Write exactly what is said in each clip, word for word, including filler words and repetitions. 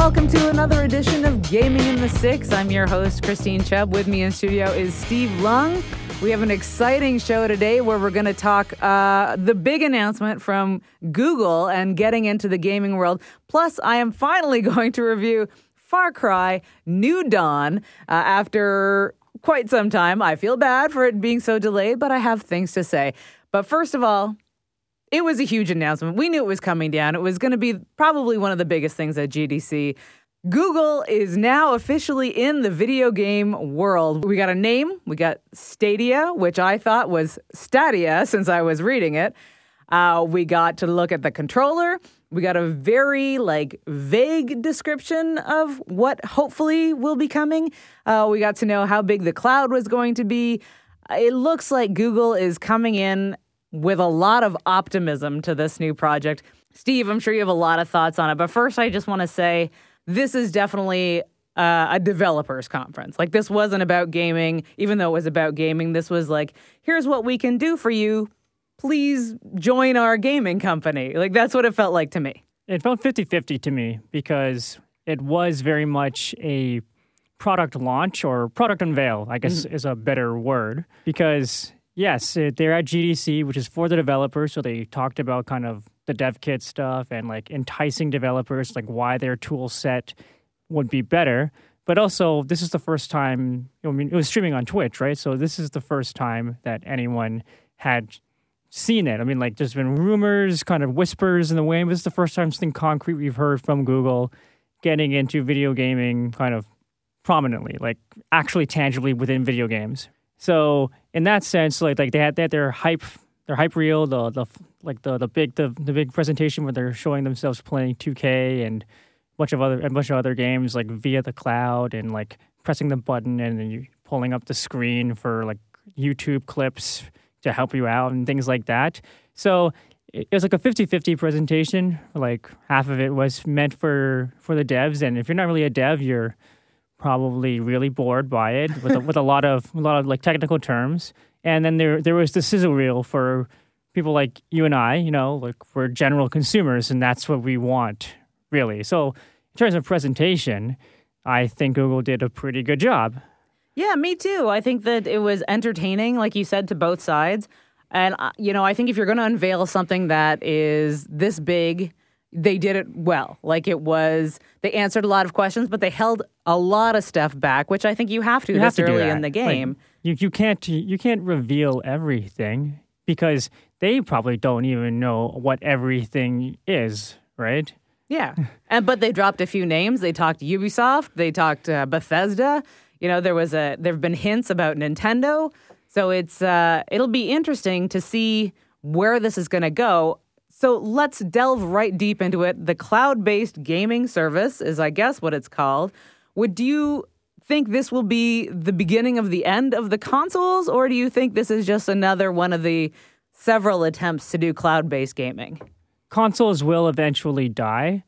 welcome to another edition of Gaming in the Six. I'm your host, Christine Chubb. With me in studio is Steve Lung. We have an exciting show today where we're going to talk uh, the big announcement from Google and getting into the gaming world. Plus, I am finally going to review Far Cry New Dawn uh, after quite some time. I feel bad for it being so delayed, but I have things to say. But first of all, it was a huge announcement. We knew it was coming down. It was going to be probably one of the biggest things at G D C. Google is now officially in the video game world. We got a name. We got Stadia, which I thought was Stadia since I was reading it. Uh, we got to look at the controller. We got a very like vague description of what hopefully will be coming. Uh, we got to know how big the cloud was going to be. It looks like Google is coming in with a lot of optimism to this new project. Steve, I'm sure you have a lot of thoughts on it, but first I just want to say this is definitely uh, a developers conference. Like, this wasn't about gaming, even though it was about gaming. This was like, here's what we can do for you. Please join our gaming company. Like, that's what it felt like to me. It felt fifty-fifty to me because it was very much a product launch, or product unveil, I guess mm-hmm. is a better word. Because, yes, it, they're at G D C, which is for the developers, so they talked about kind of the dev kit stuff and like enticing developers, like why their tool set would be better. But also, this is the first time, I mean, it was streaming on Twitch, right? So this is the first time that anyone had seen it. I mean, like, there's been rumors, kind of whispers in the wind, but this is the first time something concrete we've heard from Google getting into video gaming kind of prominently, like actually tangibly within video games. So in that sense, like like they had, they had their hype, their hype reel, the the like the the big the, the big presentation where they're showing themselves playing two K and a bunch of other a bunch of other games like via the cloud, and like pressing the button and then you pulling up the screen for like YouTube clips to help you out and things like that. So it was like a fifty-fifty presentation. Like half of it was meant for, for the devs, and if you're not really a dev, you're probably really bored by it with a, with a lot of a lot of like technical terms. And then there there was the sizzle reel for people like you and I, you know, like for general consumers, and that's what we want, really. So in terms of presentation, I think Google did a pretty good job. Yeah, me too. I think that it was entertaining, like you said, to both sides. And, uh, you know, I think if you're going to unveil something that is this big, they did it well. Like, it was, they answered a lot of questions, but they held a lot of stuff back, which I think you have to you this have to early do in the game. Like, you you can't you can't reveal everything because they probably don't even know what everything is, right? Yeah, and but they dropped a few names. They talked Ubisoft. They talked uh, Bethesda. You know, there was a there have been hints about Nintendo. So it's uh, it'll be interesting to see where this is going to go. So let's delve right deep into it. The cloud-based gaming service is, I guess, what it's called. Would you think this will be the beginning of the end of the consoles, or do you think this is just another one of the several attempts to do cloud-based gaming? Consoles will eventually die.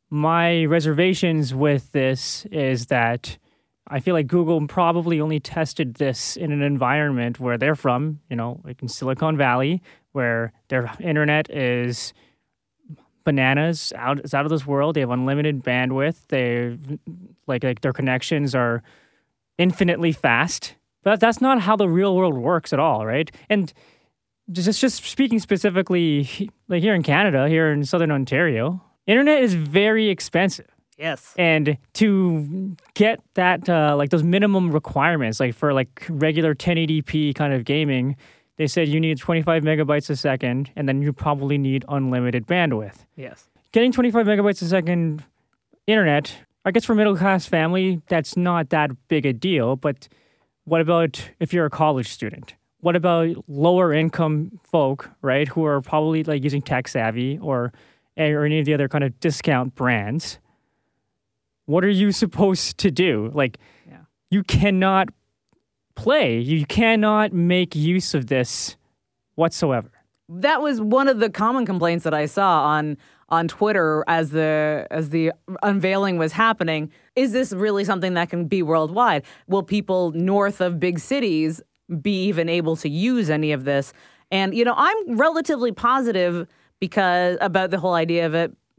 My reservations with this is that I feel like Google probably only tested this in an environment where they're from, you know, like in Silicon Valley, where their internet is bananas, out it's out of this world. They have unlimited bandwidth. They like like their connections are infinitely fast. But that's not how the real world works at all, right? And just just speaking specifically, like here in Canada, here in Southern Ontario, internet is very expensive. Yes. And to get that, uh, like those minimum requirements, like for like regular ten eighty p kind of gaming, they said you need twenty-five megabytes a second, and then you probably need unlimited bandwidth. Yes. Getting twenty-five megabytes a second internet, I guess for a middle-class family, that's not that big a deal. But what about if you're a college student? What about lower-income folk, right, who are probably like using tech-savvy or, or any of the other kind of discount brands? What are you supposed to do? Like, yeah. You cannot play. You cannot make use of this whatsoever. That was one of the common complaints that I saw on on Twitter as the as the unveiling was happening. Is this really something that can be worldwide? Will people north of big cities be even able to use any of this? And, you know, I'm relatively positive because about the whole idea of it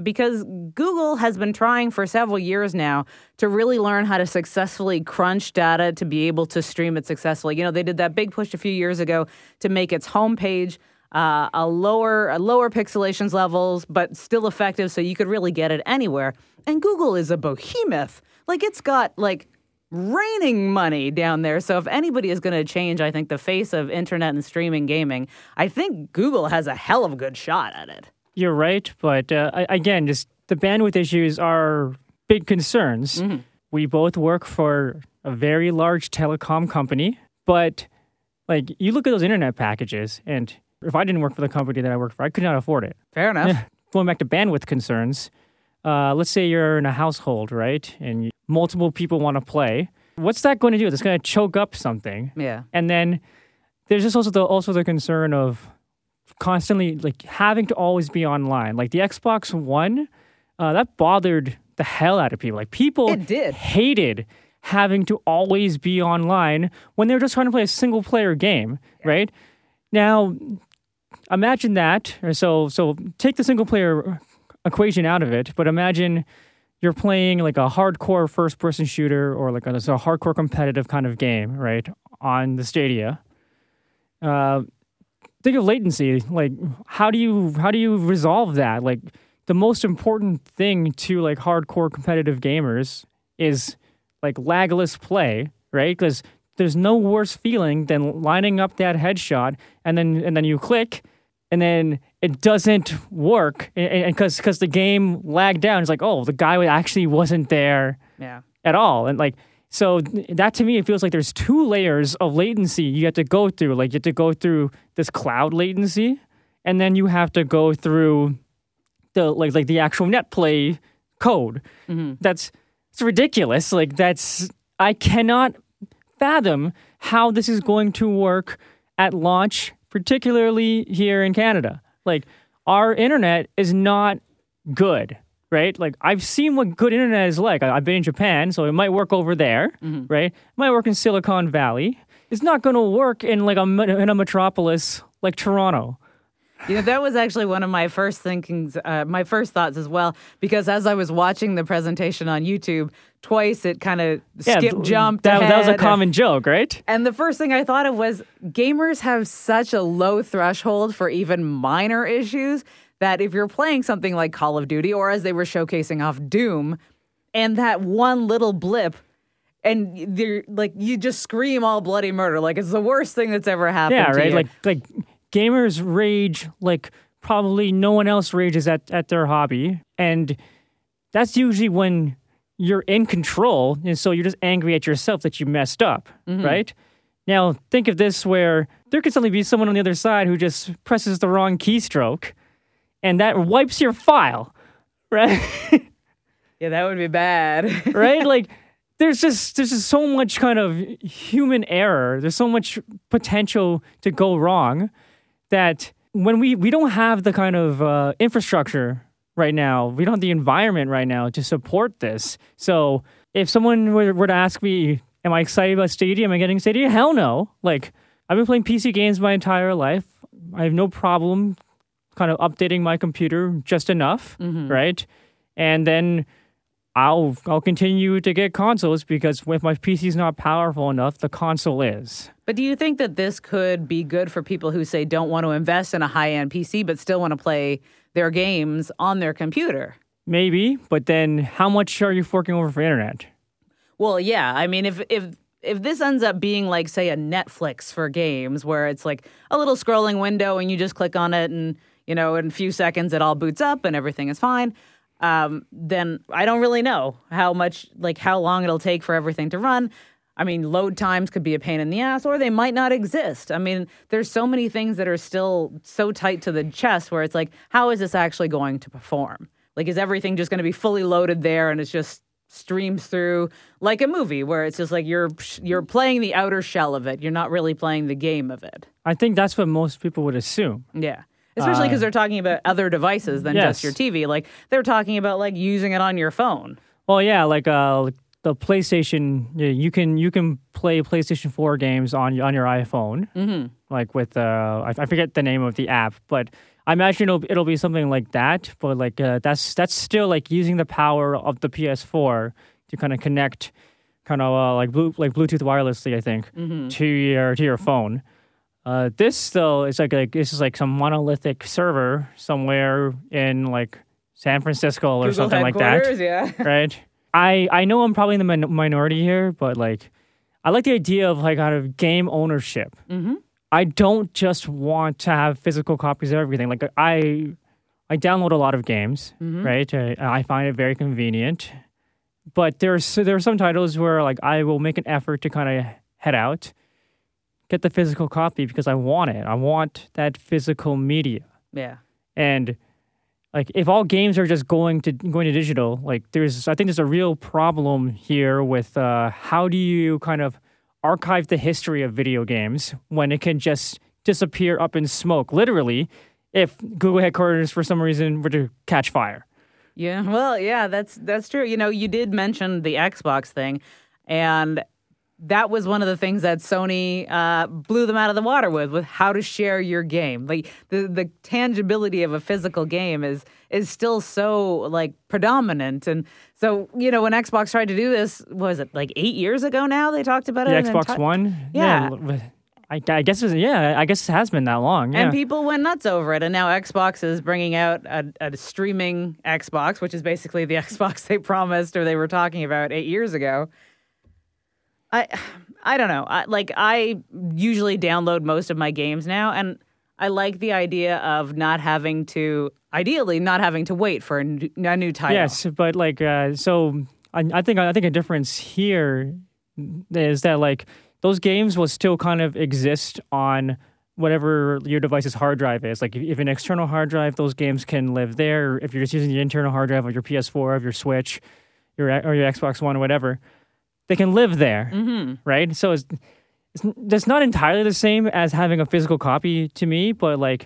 because Google has been trying for several years now to really learn how to successfully crunch data to be able to stream it successfully. You know, they did that big push a few years ago to make its homepage uh, a lower, a lower pixelations levels, but still effective, so you could really get it anywhere. And Google is a behemoth. Like, it's got like raining money down there. So if anybody is going to change, I think, the face of internet and streaming gaming, I think Google has a hell of a good shot at it. You're right, but uh, again, just the bandwidth issues are big concerns. Mm-hmm. We both work for a very large telecom company, but like you look at those internet packages, and if I didn't work for the company that I work for, I could not afford it. Fair enough. Going back to bandwidth concerns, uh, let's say you're in a household, right, and you, multiple people want to play. What's that going to do? It's going to choke up something. Yeah. And then there's just also the also the concern of constantly like having to always be online. Like the Xbox One, uh, that bothered the hell out of people. Like people it did. hated having to always be online when they were just trying to play a single player game, yeah. right? Now, imagine that. So so take the single player equation out of it, but imagine you're playing like a hardcore first person shooter or like a, a hardcore competitive kind of game, right? On the Stadia. Uh Think of latency. Like, how do you how do you resolve that? Like, the most important thing to like hardcore competitive gamers is like lagless play, right? Because there's no worse feeling than lining up that headshot and then and then you click and then it doesn't work, and because because the game lagged down. It's like, oh, the guy actually wasn't there yeah. at all, and like. So that to me, it feels like there's two layers of latency you have to go through. Like you have to go through this cloud latency, and then you have to go through the like like the actual net play code. Mm-hmm. That's it's ridiculous. Like that's I cannot fathom how this is going to work at launch, particularly here in Canada. Like our internet is not good. Right? Like, I've seen what good internet is like. I, I've been in Japan, so it might work over there, mm-hmm. right? It might work in Silicon Valley. It's not going to work in, like, a, in a metropolis like Toronto. You know, that was actually one of my first thinkings, uh, my first thoughts as well, because as I was watching the presentation on YouTube, twice it kind of yeah, skip jumped that, ahead. that was a common joke, right? And the first thing I thought of was gamers have such a low threshold for even minor issues that if you're playing something like Call of Duty, or as they were showcasing off Doom, and that one little blip, and they're like you just scream all bloody murder, like it's the worst thing that's ever happened. Yeah, to right. you. Like like gamers rage like probably no one else rages at, at their hobby, and that's usually when you're in control, and so you're just angry at yourself that you messed up, mm-hmm. right? Now think of this where there could suddenly be someone on the other side who just presses the wrong keystroke. And that wipes your file, right? Yeah, that would be bad. Right? Like, there's just there's just so much kind of human error. There's so much potential to go wrong that when we, we don't have the kind of uh, infrastructure right now, we don't have the environment right now to support this. So if someone were, were to ask me, am I excited about Stadia? Am I getting Stadia? Hell no. Like, I've been playing P C games my entire life. I have no problem kind of updating my computer just enough, mm-hmm. right? And then I'll I'll continue to get consoles because if my P C's not powerful enough, the console is. But do you think that this could be good for people who, say, don't want to invest in a high-end P C but still want to play their games on their computer? Maybe, but then how much are you forking over for internet? Well, yeah. I mean, if if if this ends up being like, say, a Netflix for games where it's like a little scrolling window and you just click on it and you know, in a few seconds it all boots up and everything is fine, um, then I don't really know how much, like how long it'll take for everything to run. I mean, load times could be a pain in the ass, or they might not exist. I mean, there's so many things that are still so tight to the chest where it's like, how is this actually going to perform? Like, is everything just going to be fully loaded there and it's just streams through like a movie where it's just like you're you're playing the outer shell of it. You're not really playing the game of it. I think that's what most people would assume. Yeah. Especially because uh, they're talking about other devices than yes. just your T V. Like, they're talking about, like, using it on your phone. Well, yeah, like uh, the PlayStation, you can you can play PlayStation four games on on your iPhone, mm-hmm. like with uh, I, I forget the name of the app, but I imagine it'll it'll be something like that. But like uh, that's that's still like using the power of the P S four to kind of connect, kind of uh, like blue like Bluetooth wirelessly, I think, mm-hmm. to your to your phone. Uh, this though is like like this is like some monolithic server somewhere in like San Francisco or Google something like that. Yeah. Right. I I know I'm probably in the min- minority here, but like I like the idea of like kind of game ownership. Mm-hmm. I don't just want to have physical copies of everything. Like I, I download a lot of games, mm-hmm. right? I, I find it very convenient. But there's so there are some titles where like I will make an effort to kind of head out, get the physical copy because I want it. I want that physical media. Yeah. And like if all games are just going to going to digital, like there's I think there's a real problem here with uh, how do you kind of archive the history of video games when it can just disappear up in smoke, literally, if Google headquarters for some reason were to catch fire. Yeah, well, yeah, that's that's true. You know, you did mention the Xbox thing, and that was one of the things that Sony uh, blew them out of the water with, with how to share your game. Like the the tangibility of a physical game is is still so like predominant. And so, you know, when Xbox tried to do this, what was it like eight years ago now? They talked about the it. The Xbox t- One? Yeah. yeah I, I guess it was, yeah, I guess it has been that long. Yeah. And people went nuts over it. And now Xbox is bringing out a, a streaming Xbox, which is basically the Xbox they promised or they were talking about eight years ago. I I don't know. I, like I usually download most of my games now, and I like the idea of not having to, ideally, not having to wait for a new, a new title. Yes, but like uh, so, I, I think I think a difference here is that like those games will still kind of exist on whatever your device's hard drive is. Like if, if an external hard drive, those games can live there. If you're just using the internal hard drive of your P S four, of your Switch, your or your Xbox One, or whatever. They can live there, mm-hmm. right? So it's, it's it's not entirely the same as having a physical copy to me, but like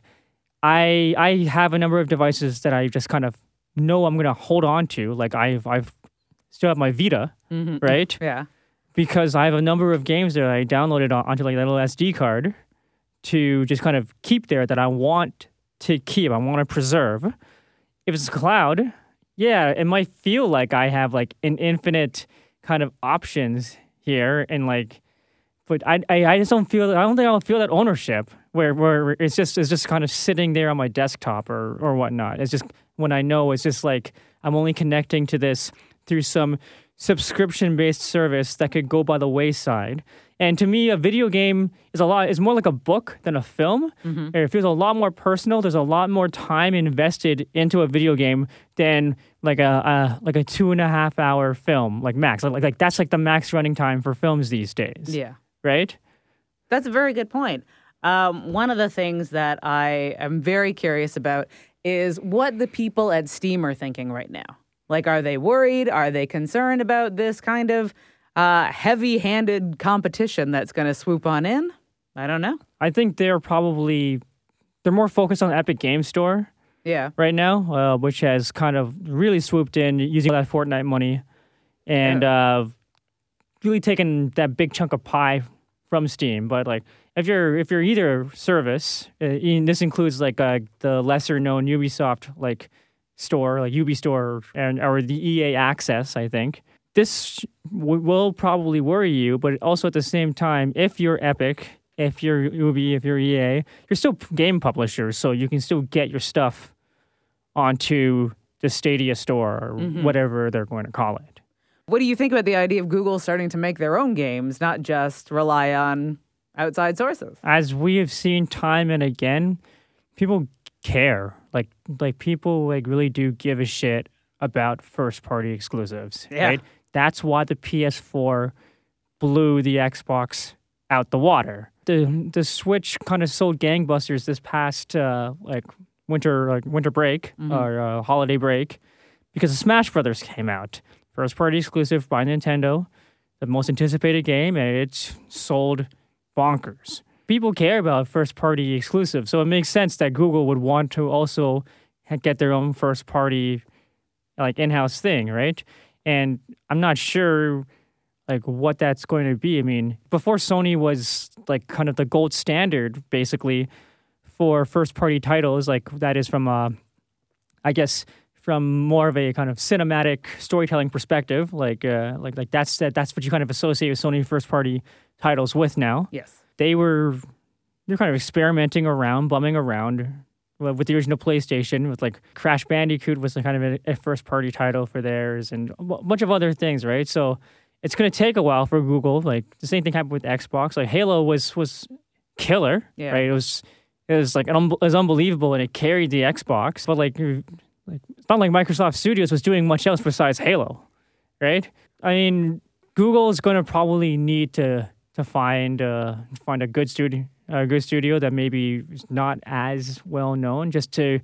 I I have a number of devices that I just kind of know I'm going to hold on to. Like I've I've still have my Vita, mm-hmm. right? Yeah. Because I have a number of games that I downloaded onto like a little S D card to just kind of keep there that I want to keep. I want to preserve. If it's cloud, yeah, it might feel like I have like an infinite kind of options here, and like, but I, I I just don't feel I don't think I'll feel that ownership where where it's just it's just kind of sitting there on my desktop or or whatnot. It's just when I know it's just like I'm only connecting to this through some subscription based service that could go by the wayside. And to me, a video game is a lot is more like a book than a film. Mm-hmm. It feels a lot more personal. There's a lot more time invested into a video game than like a, a like a two and a half hour film, like max. Like, like that's like the max running time for films these days. Yeah, right. That's a very good point. Um, one of the things that I am very curious about is what the people at Steam are thinking right now. Like, are they worried? Are they concerned about this kind of uh, heavy-handed competition that's going to swoop on in? I don't know. I think they're probably they're more focused on the Epic Games Store. Yeah. Right now, uh, which has kind of really swooped in using that Fortnite money and yeah. uh, really taken that big chunk of pie from Steam. But like, if you're if you're either service, uh, this includes like uh, the lesser known Ubisoft like store, like Ubi Store, and or the E A Access, I think. This w- will probably worry you, but also at the same time, if you're Epic, if you're Ubi, if you're E A, you're still game publishers, so you can still get your stuff onto the Stadia store or mm-hmm. whatever they're going to call it. What do you think about the idea of Google starting to make their own games, not just rely on outside sources? As we have seen time and again, people care. Like like people like really do give a shit about first-party exclusives, yeah. right? That's why the P S four blew the Xbox out the water. The the Switch kind of sold gangbusters this past uh, like winter like winter break mm-hmm. or uh, holiday break because the Smash Brothers came out. First party exclusive by Nintendo, the most anticipated game, and it's sold bonkers. People care about first party exclusives, so it makes sense that Google would want to also get their own first party like in-house thing, right? And I'm not sure like what that's going to be. I mean, before Sony was like kind of the gold standard, basically, for first-party titles, like that is from, uh, I guess, from more of a kind of cinematic storytelling perspective. Like, uh, like, like that's that, that's what you kind of associate with Sony first-party titles with now. Yes, they were they're kind of experimenting around, bumming around with the original PlayStation. With like Crash Bandicoot was a kind of a, a first-party title for theirs, and a bunch of other things, right? So it's going to take a while for Google. Like the same thing happened with Xbox. Like Halo was was killer, yeah. right? It was. It was like it was unbelievable, and it carried the Xbox. But like, like, it's not like Microsoft Studios was doing much else besides Halo, right? I mean, Google is going to probably need to to find uh, find a good studio, a good studio that maybe is not as well known, just to,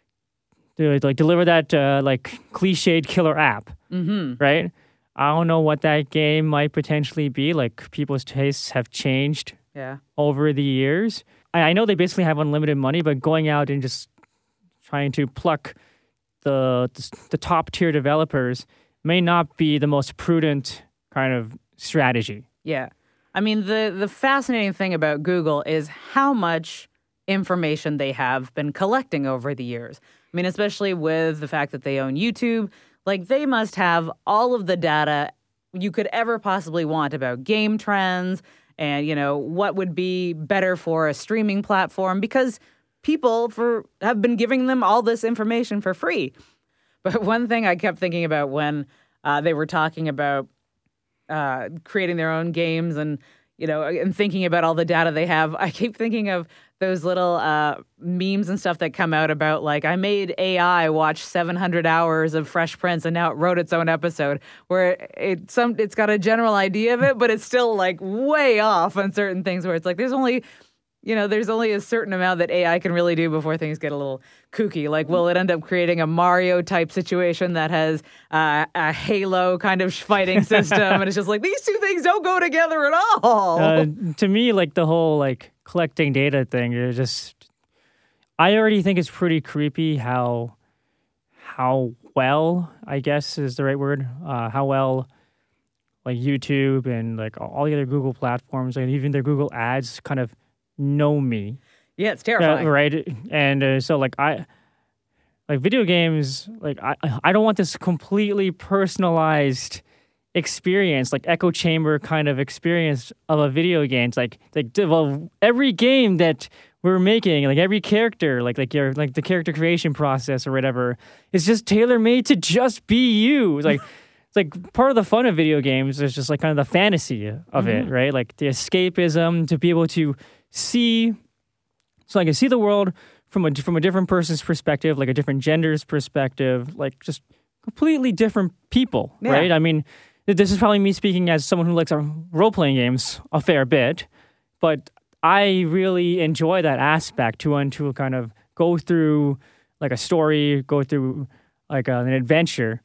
to like deliver that uh, like cliched killer app, mm-hmm. right? I don't know what that game might potentially be. Like people's tastes have changed, yeah, over the years. I know they basically have unlimited money, but going out and just trying to pluck the the, the top tier developers may not be the most prudent kind of strategy. Yeah. I mean, the, the fascinating thing about Google is how much information they have been collecting over the years. I mean, especially with the fact that they own YouTube, like they must have all of the data you could ever possibly want about game trends, and, you know, what would be better for a streaming platform, because people for have been giving them all this information for free. But one thing I kept thinking about when uh, they were talking about uh, creating their own games and, you know, and thinking about all the data they have, I keep thinking of those little uh, memes and stuff that come out about, like, I made A I watch seven hundred hours of Fresh Prince and now it wrote its own episode, where it some it's got a general idea of it, but it's still like way off on certain things, where it's like there's only, you know, there's only a certain amount that A I can really do before things get a little kooky. Like, will it end up creating a Mario type situation that has uh, a Halo kind of fighting system? And it's just like, these two things don't go together at all. Uh, to me, like the whole like collecting data thing, is just, I already think it's pretty creepy how, how well, I guess is the right word, uh, how well like YouTube and like all the other Google platforms, like even their Google ads kind of know me. Yeah, it's terrifying. Uh, right? And uh, so like I like video games, like I I don't want this completely personalized experience, like echo chamber kind of experience of a video game. It's like like well, every game that we're making, like every character, like like your like the character creation process or whatever, is just tailor made to just be you. It's like it's like part of the fun of video games is just like kind of the fantasy of mm-hmm. it, right? Like the escapism, to be able to see, so I can see the world from a from a different person's perspective, like a different gender's perspective, like just completely different people, yeah. right? I mean, this is probably me speaking as someone who likes role-playing games a fair bit, but I really enjoy that aspect to and to kind of go through like a story, go through like a, an adventure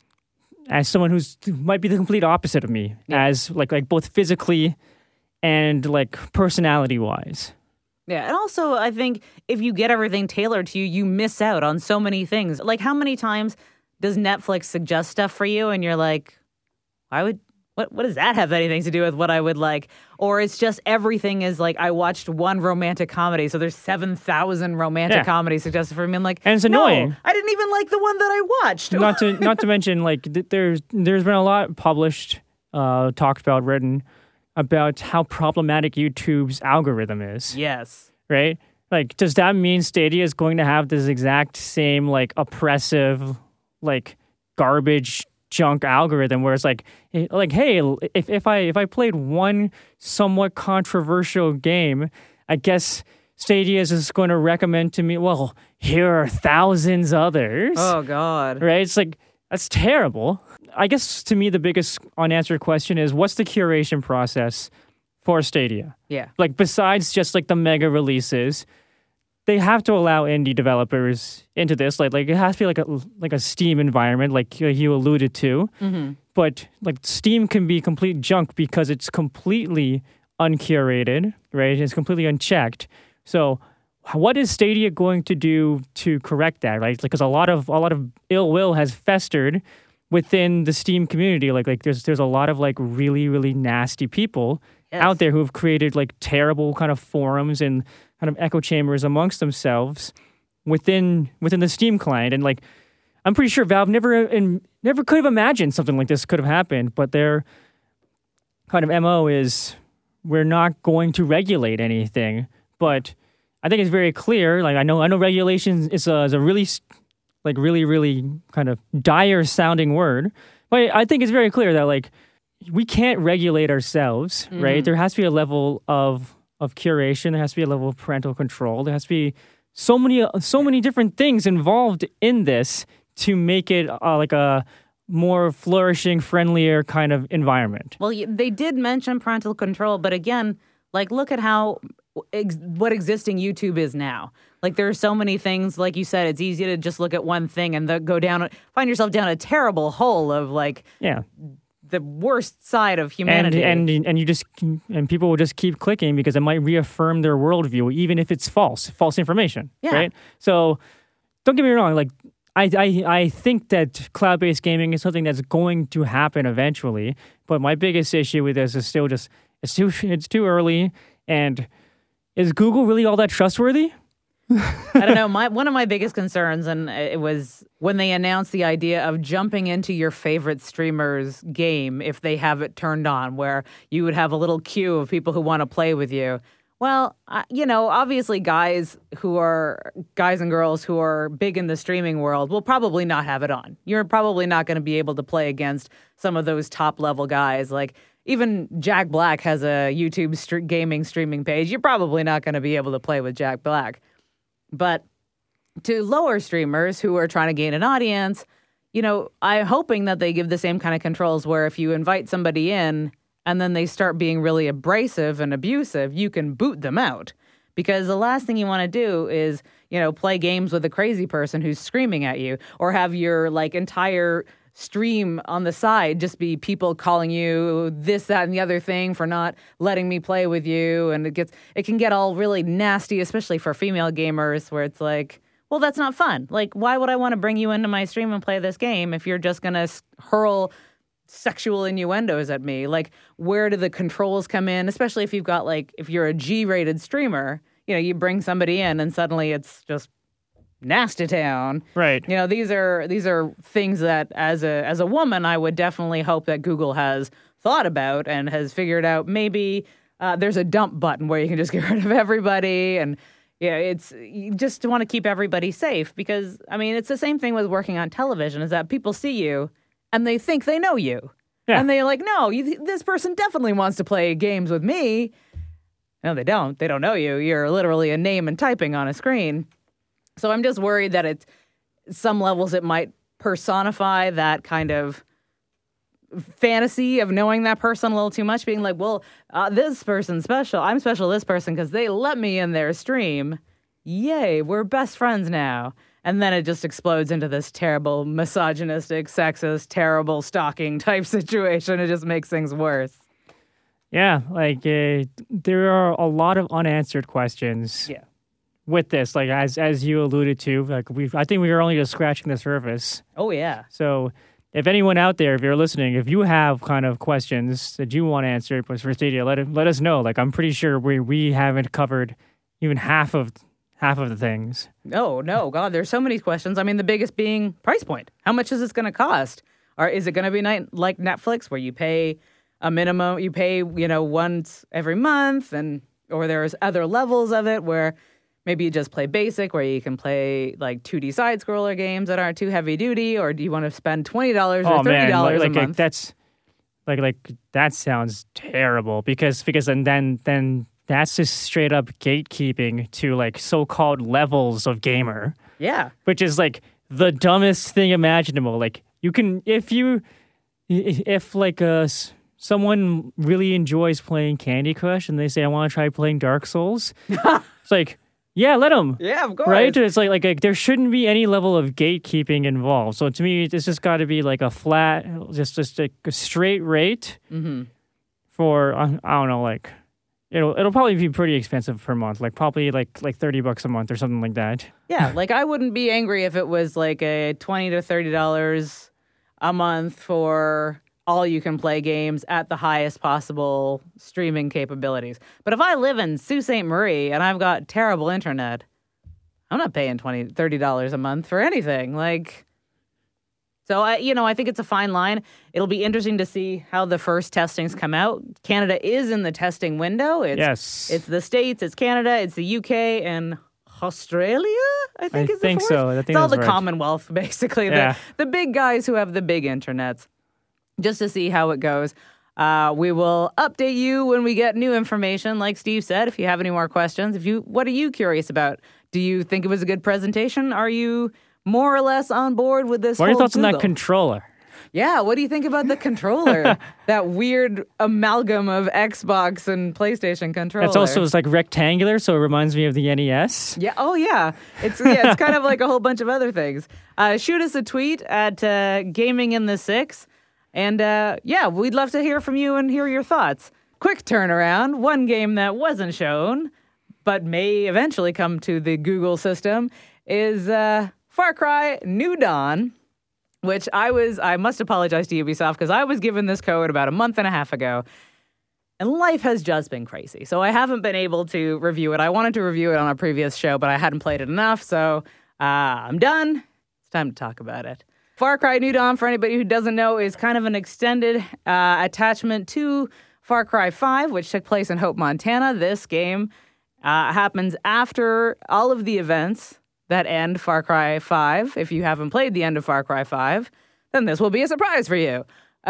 as someone who's might be the complete opposite of me, yeah. as like like both physically and like personality-wise. Yeah, and also I think if you get everything tailored to you, you miss out on so many things. Like, how many times does Netflix suggest stuff for you and you're like, why would, what what does that have anything to do with what I would like? Or it's just everything is like, I watched one romantic comedy, so there's seven thousand romantic yeah. comedies suggested for me. I'm like, and it's annoying. No, I didn't even like the one that I watched. Not to not to mention, like, th- there's there's been a lot published, uh, talked about, written about how problematic YouTube's algorithm is. Yes. Right? Like, does that mean Stadia is going to have this exact same, like, oppressive, like, garbage junk algorithm where it's like, like, hey, if, if I if I played one somewhat controversial game, I guess Stadia is just going to recommend to me, well, here are thousands others. Oh, God. Right? It's like, that's terrible. I guess to me the biggest unanswered question is, what's the curation process for Stadia? Yeah. Like, besides just like the mega releases, they have to allow indie developers into this. Like, like it has to be like a like a Steam environment, like you alluded to. Mm-hmm. But like Steam can be complete junk because it's completely uncurated, right? It's completely unchecked. So, what is Stadia going to do to correct that, right? Because a lot of a lot of ill will has festered within the Steam community, like like there's there's a lot of like really really nasty people Yes. out there who have created like terrible kind of forums and kind of echo chambers amongst themselves within within the Steam client. And like I'm pretty sure Valve never and never could have imagined something like this could have happened, but their kind of M O is we're not going to regulate anything. But I think it's very clear. Like I know I know regulation is a, is a really like really really kind of dire sounding word, but I think it's very clear that like we can't regulate ourselves, mm-hmm. right? There has to be a level of of curation. There has to be a level of parental control. There has to be so many so many different things involved in this to make it uh, like a more flourishing, friendlier kind of environment. Well, they did mention parental control, but again, like look at how ex- what existing YouTube is now. Like there are so many things, like you said, it's easy to just look at one thing and the, go down, find yourself down a terrible hole of like yeah. the worst side of humanity. And, and and you just and people will just keep clicking because it might reaffirm their worldview, even if it's false, false information. Yeah. Right. So don't get me wrong. Like I I I think that cloud-based gaming is something that's going to happen eventually. But my biggest issue with this is still just it's too it's too early. And is Google really all that trustworthy? I don't know. My one of my biggest concerns, and it was when they announced the idea of jumping into your favorite streamer's game if they have it turned on, where you would have a little queue of people who want to play with you. Well, uh, you know, obviously guys who are guys and girls who are big in the streaming world will probably not have it on. You're probably not going to be able to play against some of those top level guys. Like even Jack Black has a YouTube st- gaming streaming page. You're probably not going to be able to play with Jack Black. But to lower streamers who are trying to gain an audience, you know, I'm hoping that they give the same kind of controls where if you invite somebody in and then they start being really abrasive and abusive, you can boot them out. Because the last thing you want to do is, you know, play games with a crazy person who's screaming at you or have your like entire stream on the side just be people calling you this, that, and the other thing for not letting me play with you. And it gets it can get all really nasty, especially for female gamers, where it's like, well, that's not fun. Like, why would I want to bring you into my stream and play this game if you're just going to hurl sexual innuendos at me? Like, where do the controls come in? Especially if you've got like, if you're a G-rated streamer, you know, you bring somebody in and suddenly it's just nasty town. Right. You know, these are these are things that as a as a woman I would definitely hope that Google has thought about and has figured out maybe uh, there's a dump button where you can just get rid of everybody. And yeah, it's you just want to keep everybody safe because I mean it's the same thing with working on television is that people see you and they think they know you. Yeah. And they're like, no, you, this person definitely wants to play games with me. No, they don't. They don't know you. You're literally a name and typing on a screen. So I'm just worried that at some levels it might personify that kind of fantasy of knowing that person a little too much, being like, well, uh, this person's special. I'm special to this person because they let me in their stream. Yay, we're best friends now. And then it just explodes into this terrible, misogynistic, sexist, terrible stalking type situation. It just makes things worse. Yeah, like uh, there are a lot of unanswered questions. Yeah. With this, like as as you alluded to, like we, I think we are only just scratching the surface. Oh yeah. So, if anyone out there, if you're listening, if you have kind of questions that you want answered for Stadia, let it, let us know. Like I'm pretty sure we we haven't covered even half of half of the things. No, no, God, there's so many questions. I mean, the biggest being price point. How much is this going to cost? Or is it going to be night, like Netflix, where you pay a minimum, you pay you know once every month, and or there's other levels of it where maybe you just play basic where you can play like two D side-scroller games that aren't too heavy-duty, or do you want to spend twenty dollars or oh, thirty dollars man. like, a like, month? That's, like, like, that sounds terrible because, because and then, then that's just straight-up gatekeeping to, like, so-called levels of gamer. Yeah. Which is, like, the dumbest thing imaginable. Like, you can, if you, if, like, uh, someone really enjoys playing Candy Crush and they say, I want to try playing Dark Souls, it's like, yeah, let them. Yeah, of course. Right? It's like, like like there shouldn't be any level of gatekeeping involved. So to me, it's just got to be like a flat, just just a, a straight rate mm-hmm. for I don't know, like it'll it'll probably be pretty expensive per month, like probably like like thirty bucks a month or something like that. Yeah, like I wouldn't be angry if it was like a twenty to thirty dollars a month for all you can play games at the highest possible streaming capabilities. But if I live in Sault Ste. Marie and I've got terrible internet, I'm not paying twenty dollars, thirty dollars a month for anything. Like, so, I, you know, I think it's a fine line. It'll be interesting to see how the first testings come out. Canada is in the testing window. It's, yes. It's the States, it's Canada, it's the U K, and Australia, I think I is think the fourth. so. I think it's all that's the right. Commonwealth, basically. Yeah. The, the big guys who have the big internets, just to see how it goes. Uh, we will update you when we get new information. Like Steve said, if you have any more questions, if you, what are you curious about? Do you think it was a good presentation? Are you more or less on board with this What are your whole thoughts on Google? that controller? Yeah, what do you think about the controller? That weird amalgam of Xbox and PlayStation controller. It's also it's like rectangular, so it reminds me of the N E S. Yeah. Oh, yeah. It's yeah. It's kind of like a whole bunch of other things. Uh, shoot us a tweet at uh, Gaming in the Six, and uh, yeah, we'd love to hear from you and hear your thoughts. Quick turnaround. One game that wasn't shown, but may eventually come to the Google system, is uh, Far Cry New Dawn. Which I was, I must apologize to Ubisoft because I was given this code about a month and a half ago, and life has just been crazy. So I haven't been able to review it. I wanted to review it on a previous show, but I hadn't played it enough, so uh, I'm done. It's time to talk about it. Far Cry New Dawn, for anybody who doesn't know, is kind of an extended uh, attachment to Far Cry five, which took place in Hope, Montana. This game uh, happens after all of the events that end Far Cry five. If you haven't played the end of Far Cry five, then this will be a surprise for you.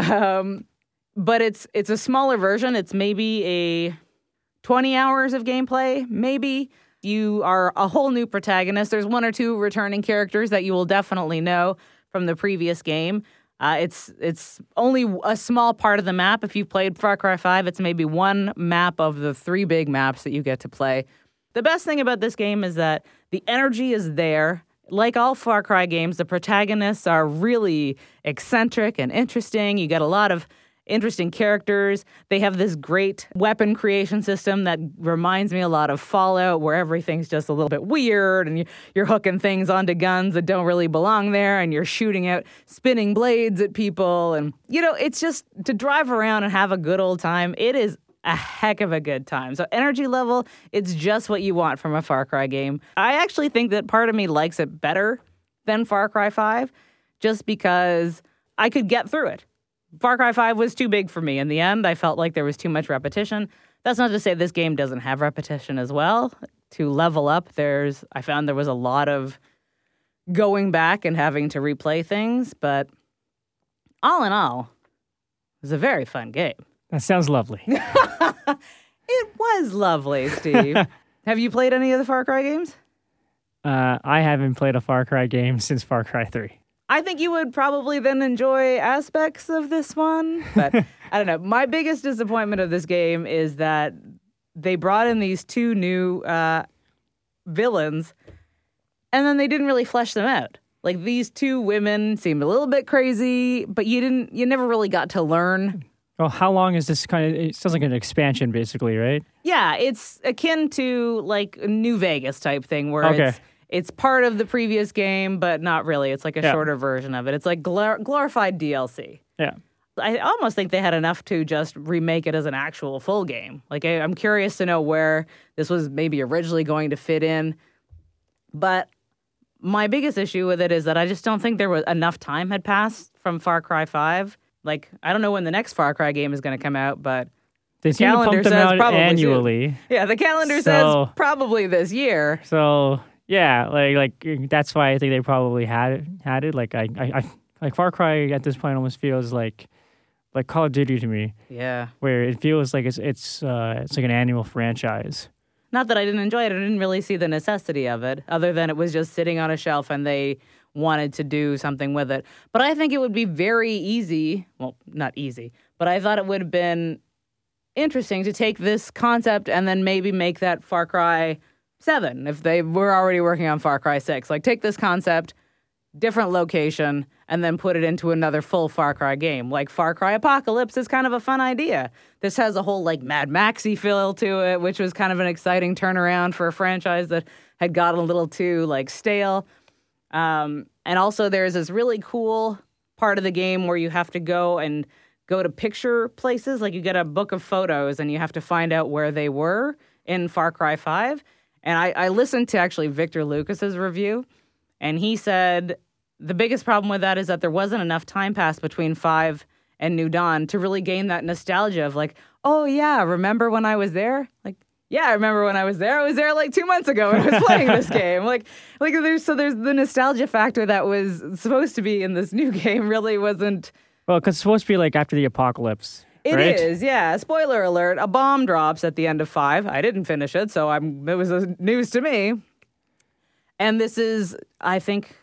Um, but it's it's a smaller version. It's maybe a twenty hours of gameplay, maybe. You are a whole new protagonist. There's one or two returning characters that you will definitely know from the previous game. Uh, it's it's only a small part of the map. If you've played Far Cry five, it's maybe one map of the three big maps that you get to play. The best thing about this game is that the energy is there. Like all Far Cry games, the protagonists are really eccentric and interesting. You get a lot of interesting characters. They have this great weapon creation system that reminds me a lot of Fallout, where everything's just a little bit weird and you're hooking things onto guns that don't really belong there, and you're shooting out spinning blades at people. And, you know, it's just to drive around and have a good old time. It is a heck of a good time. So energy level, it's just what you want from a Far Cry game. I actually think that part of me likes it better than Far Cry five, just because I could get through it. Far Cry five was too big for me. In the end, I felt like there was too much repetition. That's not to say this game doesn't have repetition as well. To level up, there's I found there was a lot of going back and having to replay things, but all in all, it was a very fun game. That sounds lovely. It was lovely, Steve. Have you played any of the Far Cry games? Uh, I haven't played a Far Cry game since Far Cry three. I think you would probably then enjoy aspects of this one, but I don't know. My biggest disappointment of this game is that they brought in these two new uh, villains, and then they didn't really flesh them out. Like, these two women seemed a little bit crazy, but you didn't. You never really got to learn. Oh, how long is this kind of? It sounds like an expansion, basically, right? Yeah, it's akin to like a New Vegas type thing, where Okay. it's it's part of the previous game, but not really. It's like a Yeah. shorter version of it. It's like glor- glorified D L C. Yeah. I almost think they had enough to just remake it as an actual full game. Like, I, I'm curious to know where this was maybe originally going to fit in. But my biggest issue with it is that I just don't think there was enough time had passed from Far Cry five. Like, I don't know when the next Far Cry game is going to come out, but They seem to calendar pump them says out probably annually. soon. Yeah, the calendar So- says probably this year. So yeah, like like that's why I think they probably had it. Had it. Like I, I, I like Far Cry at this point almost feels like like Call of Duty to me, Yeah. where it feels like it's it's uh, it's like an annual franchise. Not that I didn't enjoy it. I didn't really see the necessity of it, other than it was just sitting on a shelf and they wanted to do something with it. But I think it would be very easy. Well, not easy, but I thought it would have been interesting to take this concept and then maybe make that Far Cry seven if they were already working on Far Cry six. Like, take this concept, different location, and then put it into another full Far Cry game. Like, Far Cry Apocalypse is kind of a fun idea. This has a whole, like, Mad Maxy feel to it, which was kind of an exciting turnaround for a franchise that had gotten a little too, like, stale. Um, and also there's this really cool part of the game where you have to go and go to picture places. Like you get a book of photos and you have to find out where they were in Far Cry five. And I, I listened to actually Victor Lucas's review, and he said the biggest problem with that is that there wasn't enough time passed between five and New Dawn to really gain that nostalgia of like, oh yeah, remember when I was there? Like, yeah, I remember when I was there. I was there like two months ago when I was playing this game. Like, like there's so there's the nostalgia factor that was supposed to be in this new game really wasn't. Well, because it's supposed to be like after the apocalypse. It right? is, yeah. Spoiler alert: a bomb drops at the end of five. I didn't finish it, so I'm. It was news to me. And this is, I think,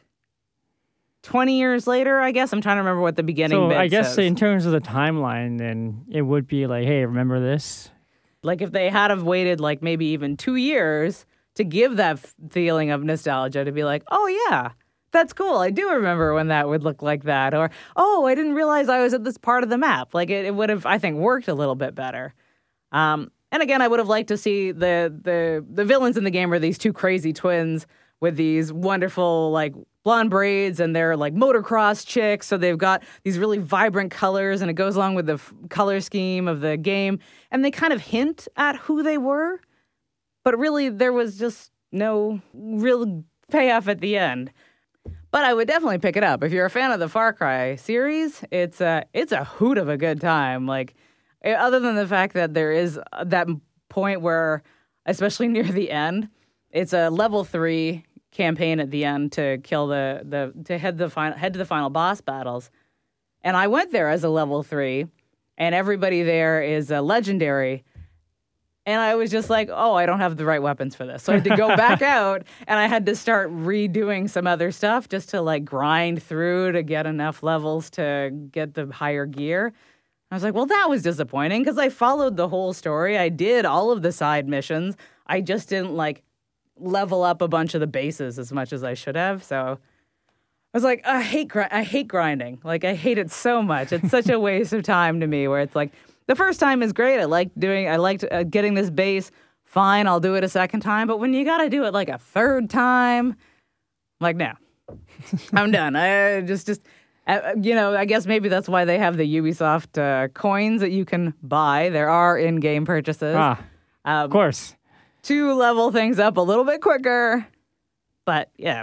twenty years later. I guess I'm trying to remember what the beginning. So bit I guess says. in terms of the timeline, then it would be like, hey, remember this? Like if they had have waited like maybe even two years to give that f- feeling of nostalgia, to be like, oh yeah, that's cool. I do remember when that would look like that. Or, oh, I didn't realize I was at this part of the map. Like it, it would have, I think, worked a little bit better. Um, and again, I would have liked to see the the the villains in the game are these two crazy twins with these wonderful like blonde braids, and they're like motocross chicks. So they've got these really vibrant colors, and it goes along with the f- color scheme of the game. And they kind of hint at who they were, but really there was just no real payoff at the end. But I would definitely pick it up. If you're a fan of the Far Cry series, it's a, it's a hoot of a good time. Like, other than the fact that there is that point where, especially near the end, it's a level three campaign at the end to kill the, the to head the final head to the final boss battles. And I went there as a level three, and everybody there is a legendary. And I was just like, oh, I don't have the right weapons for this. So I had to go back out, and I had to start redoing some other stuff just to like grind through to get enough levels to get the higher gear. I was like, well, that was disappointing because I followed the whole story. I did all of the side missions. I just didn't like level up a bunch of the bases as much as I should have. So I was like, I hate gr- I hate grinding. Like, I hate it so much. It's such a waste of time to me where it's like, the first time is great. I liked doing, I liked uh, getting this base. Fine, I'll do it a second time. But when you got to do it like a third time, I'm like, no, I'm done. I just, just, uh, you know, I guess maybe that's why they have the Ubisoft uh, coins that you can buy. There are in-game purchases. Ah, um, of course. To level things up a little bit quicker. But yeah,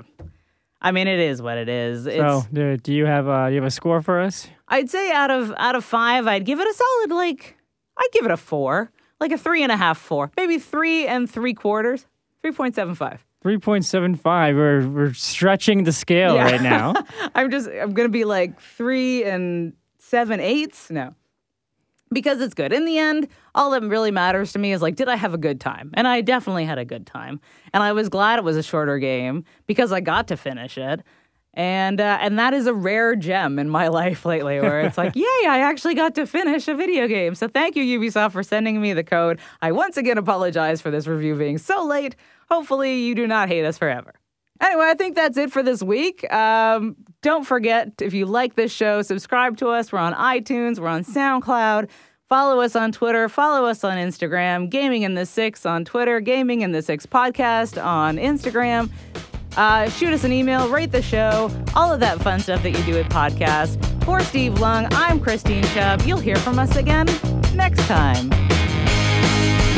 I mean, it is what it is. It's, so, do, do you have uh, do you have a score for us? I'd say out of out of five, I'd give it a solid, like, I'd give it a four. Like a three and a half, four. Maybe three and three quarters. three point seven five. three point seven five. We're, we're stretching the scale Yeah. right now. I'm just, I'm going to be like three and seven eighths. No. Because it's good. In the end, all that really matters to me is like, did I have a good time? And I definitely had a good time. And I was glad it was a shorter game because I got to finish it. And uh, and that is a rare gem in my life lately where it's like, yay, I actually got to finish a video game. So thank you, Ubisoft, for sending me the code. I once again apologize for this review being so late. Hopefully you do not hate us forever. Anyway, I think that's it for this week. Um, don't forget, if you like this show, subscribe to us. We're on iTunes. We're on SoundCloud. Follow us on Twitter. Follow us on Instagram. Gaming in the Six on Twitter. Gaming in the Six Podcast on Instagram. Uh, shoot us an email. Rate the show. All of that fun stuff that you do with podcasts. For Steve Lung, I'm Christine Chubb. You'll hear from us again next time.